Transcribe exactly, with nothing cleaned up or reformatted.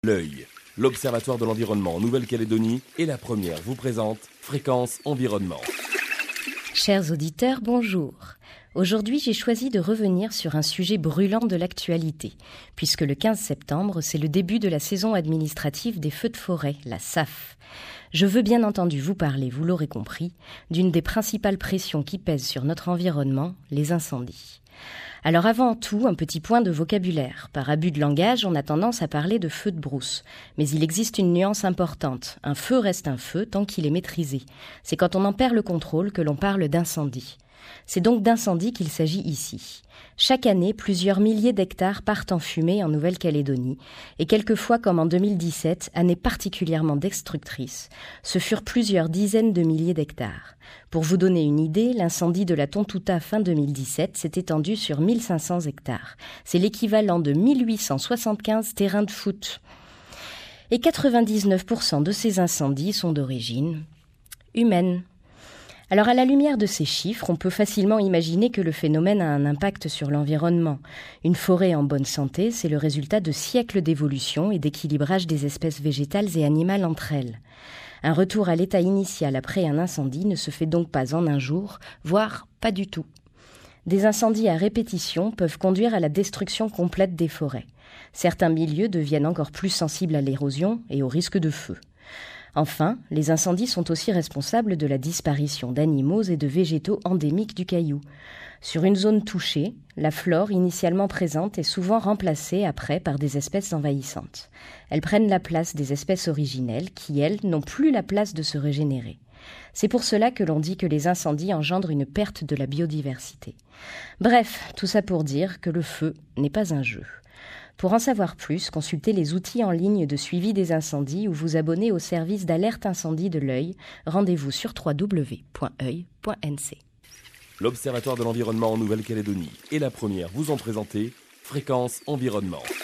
L'œil, l'Observatoire de l'environnement en Nouvelle-Calédonie et la première vous présente Fréquence Environnement. Chers auditeurs, bonjour. Aujourd'hui, j'ai choisi de revenir sur un sujet brûlant de l'actualité, puisque le quinze septembre, c'est le début de la saison administrative des feux de forêt, la S A F. Je veux bien entendu vous parler, vous l'aurez compris, d'une des principales pressions qui pèsent sur notre environnement, les incendies. Alors avant tout, un petit point de vocabulaire. Par abus de langage, on a tendance à parler de feu de brousse. Mais il existe une nuance importante. Un feu reste un feu tant qu'il est maîtrisé. C'est quand on en perd le contrôle que l'on parle d'incendie. C'est donc d'incendie qu'il s'agit ici. Chaque année, plusieurs milliers d'hectares partent en fumée en Nouvelle-Calédonie, et quelquefois, comme en deux mille dix-sept, année particulièrement destructrice, ce furent plusieurs dizaines de milliers d'hectares. Pour vous donner une idée, l'incendie de la Tontouta fin deux mille dix-sept s'est étendu sur mille cinq cents hectares. C'est l'équivalent de mille huit cent soixante-quinze terrains de foot. Et quatre-vingt-dix-neuf pour cent de ces incendies sont d'origine humaine. Alors à la lumière de ces chiffres, on peut facilement imaginer que le phénomène a un impact sur l'environnement. Une forêt en bonne santé, c'est le résultat de siècles d'évolution et d'équilibrage des espèces végétales et animales entre elles. Un retour à l'état initial après un incendie ne se fait donc pas en un jour, voire pas du tout. Des incendies à répétition peuvent conduire à la destruction complète des forêts. Certains milieux deviennent encore plus sensibles à l'érosion et au risque de feu. Enfin, les incendies sont aussi responsables de la disparition d'animaux et de végétaux endémiques du Caillou. Sur une zone touchée, la flore initialement présente est souvent remplacée après par des espèces envahissantes. Elles prennent la place des espèces originelles qui, elles, n'ont plus la place de se régénérer. C'est pour cela que l'on dit que les incendies engendrent une perte de la biodiversité. Bref, tout ça pour dire que le feu n'est pas un jeu. Pour en savoir plus, consultez les outils en ligne de suivi des incendies ou vous abonnez au service d'alerte incendie de l'œil. Rendez-vous sur w w w point oeil point n c. L'Observatoire de l'environnement en Nouvelle-Calédonie et la première vous ont présenté Fréquence Environnement.